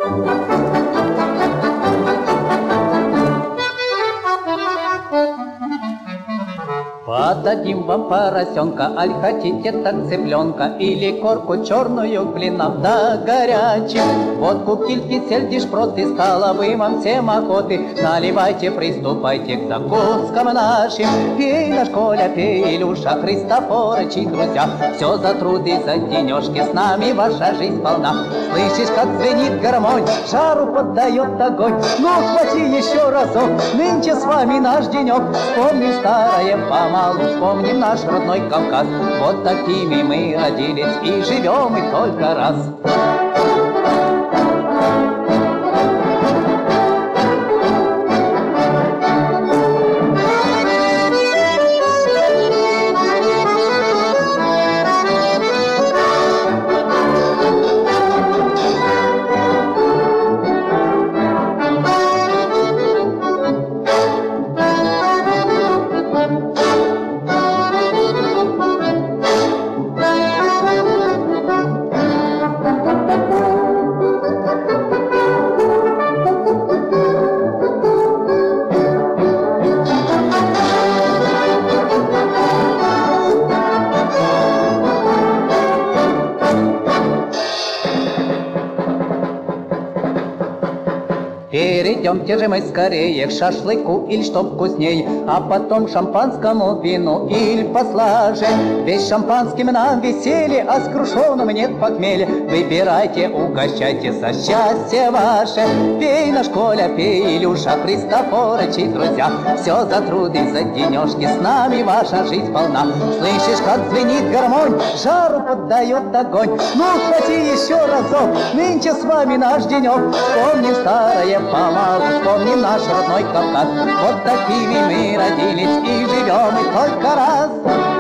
Подадим вам поросенка, аль хотите так цыпленка, или корку черную к блинам да горячим. Водку, киль, кисель, дишпрот, и стало бы вам всем охоты. Наливайте, приступайте к закускам нашим. Пей наш Коля, пей, Илюша, Христофорыч и друзья. Все за труды, за денежки, с нами ваша жизнь полна. Слышишь, как звенит гармонь, жару поддает огонь. Ну, хвати еще разок, нынче с вами наш денек. Вспомним старое помалу, вспомним наш родной Кавказ. Вот такими мы родились и живем и только раз. Перейдемте же мы скорее к шашлыку, или чтоб вкусней, а потом к шампанскому вину, или послаже. Ведь шампанским нам веселье, а с крушеным нет похмелья. Выбирайте, угощайте за счастье ваше. Пей наш Коля, пей, Илюша, Христофорыч и друзья. Все за труды, за денежки, с нами ваша жизнь полна. Слышишь, как звенит гармонь, жару поддает огонь. Ну, хвати еще разок, нынче с вами наш денек. Вспомним старое помалу, вспомним наш родной Кавказ. Вот такими мы родились и живем и только раз.